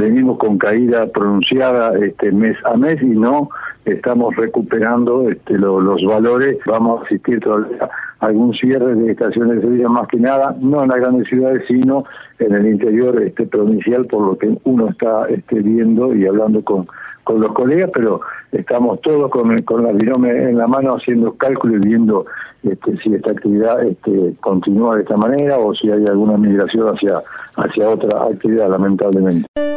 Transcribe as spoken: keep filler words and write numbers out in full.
venimos con caída pronunciada este mes a mes y no estamos recuperando este, lo, los valores. Vamos a asistir todavía a algún cierre de estaciones de servicio, más que nada, no en las grandes ciudades, sino en el interior este, provincial, por lo que uno está este, viendo y hablando con, con los colegas, pero estamos todos con, con la binome en la mano haciendo cálculos y viendo este, si esta actividad este, continúa de esta manera o si hay alguna migración hacia, hacia otra actividad, lamentablemente.